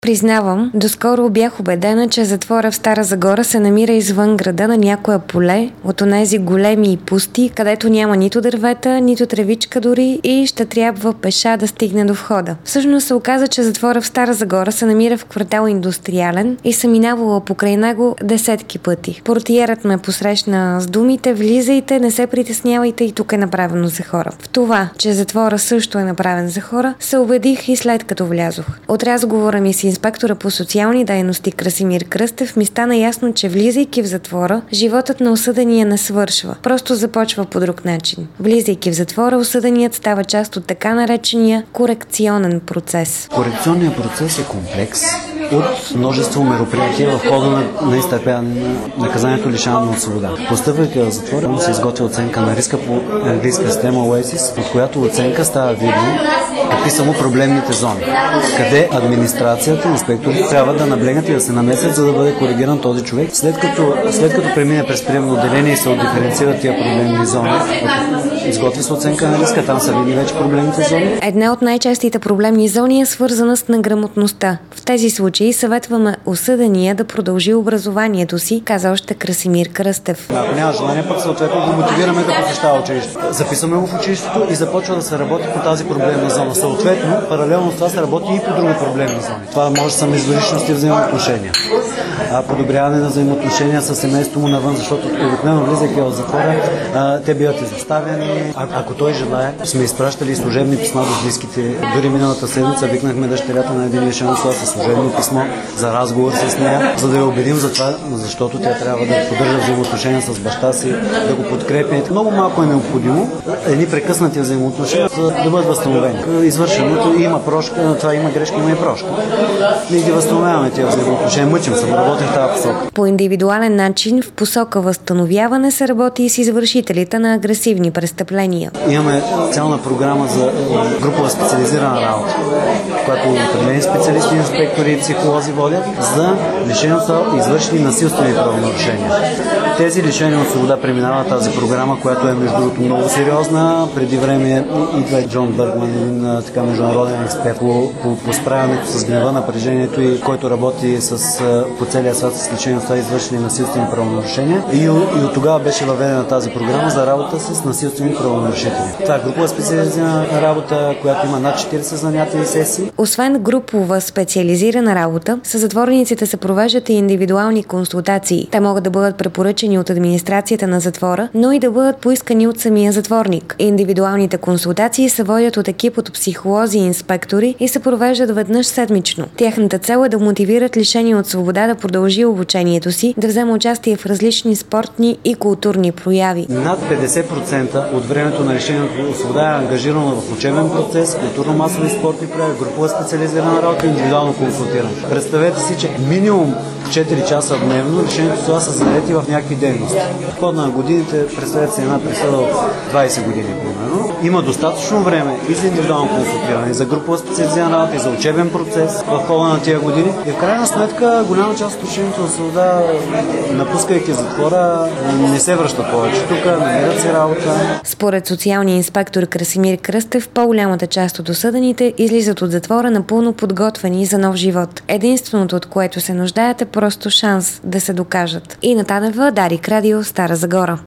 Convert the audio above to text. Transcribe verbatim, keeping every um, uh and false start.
Признавам, доскоро бях убедена, че затвора в Стара Загора се намира извън града на някое поле от онези големи и пусти, където няма нито дървета, нито тревичка дори и ще трябва пеша да стигне до входа. Всъщност се оказа, че затвора в Стара Загора се намира в квартал Индустриален и съм минавала покрай него десетки пъти. Портиерът ме посрещна с думите: "Влизайте, не се притеснявайте, и тук е направено за хора." В това, че затвора също е направен за хора, се убедих и след като влязох. От разговора ми с инспектора по социални дейности Красимир Кръстев ми стана ясно, че влизайки в затвора, животът на осъдения не свършва, просто започва по друг начин. Влизайки в затвора, осъденият става част от така наречения корекционен процес. Корекционният процес е комплекс от множество мероприятия в хода на, на изтърпяване на наказанието лишаване от свобода. Постъпвайки в затвора, му се изготвя оценка на риска по английска система ОАСИС, от която оценка става видно какви са му проблемните зони, къде администрацията, инспекторите трябва да наблегнат и да се намесят, за да бъде коригиран този човек. След като, след като премине през приемно отделение и се отдиференцират тия проблемни зони, изготви се оценка на риска, там са видни вече проблемните зони. Една от най-честите проблемни зони е свързана с неграмотността. В тези случаи съветваме осъдения да продължи образованието си, каза още Красимир Кръстев. Ако няма желание, пък съответно го мотивираме да посещава училище. Записваме го в училището и започва да се работи по тази проблемна зона. Съответно, паралелно с това се работи и по други проблемни зони. Това може са междуличности и взаимоотношения. А подобряване на взаимоотношения с семейството му навън, защото обикновено влизайки в затвора, а, те биват изоставени. А, ако той желае, сме изпращали служебни писма до близките. Дори миналата седмица викнахме дъщерята на един лишен от свобода със служебно писмо за разговор с нея, за да я убедим за това, защото тя трябва да поддържа взаимоотношения с баща си, да го подкрепи. Много малко е необходимо едни прекъснати взаимоотношения за да бъдат възстановени. Извършеното има прошка, това има грешка, има и прошка. Ние ги възстановяваме тези взаимоотношения, мъчим се, работим в тази посока. По индивидуален начин в посока възстановяване се работи и с извършителите на агресивни престъпления. Имаме цялна програма за групова специализирана работа, която определени специалисти, инспектори и психолози водят за лишени от свобода, извършени насилствени правонарушения. Тези лишени от свобода преминават тази програма, която е между другото много сериозна. Преди време идва Джон Бъргман, един така международен експерт по, по, по справянето с гнева, напрежението, и който работи с, по целия свят с лишени от свобода, извършени насилствени правонарушения. И, и от тогава беше въведена тази програма за работа с насилствени правонарушители. Това е групова специализирана работа, която има над четирийсет занятия и сесии. Освен групова специализирана работа, със затворниците се провеждат и индивидуални консултации. Те могат да бъдат препоръчени от администрацията на затвора, но и да бъдат поискани от самия затворник. Индивидуалните консултации се водят от екип от психолози и инспектори и се провеждат веднъж седмично. Тяхната цел е да мотивират лишения от свобода да продължи обучението си, да вземе участие в различни спортни и културни прояви. Над петдесет процента от времето на лишението от свобода е ангажирано в учебен процес, културно-масови спортни прояви, групова специализирана работа и индивидуално консултиране. Представете си, че минимум четири часа дневно лишението от свобода са заети в някакви дейности. В хода на годините, представете си една присъда от двайсет години, примерно. Има достатъчно време и за индивидуално консултиране, и за групова специализирана работа, и за учебен процес в хода на тия години. И в крайна сметка, голяма част от лишените от свобода, напускайки затвора, не се връщат повече тук, намират си работа. Според социалния инспектор Красимир Кръстев, по-голямата част от осъдените излизат от затвора напълно подготвени за нов живот. Единственото, от което се нуждаят, е просто шанс да се докажат. Ина Танева, Дарик Радио, Стара Загора.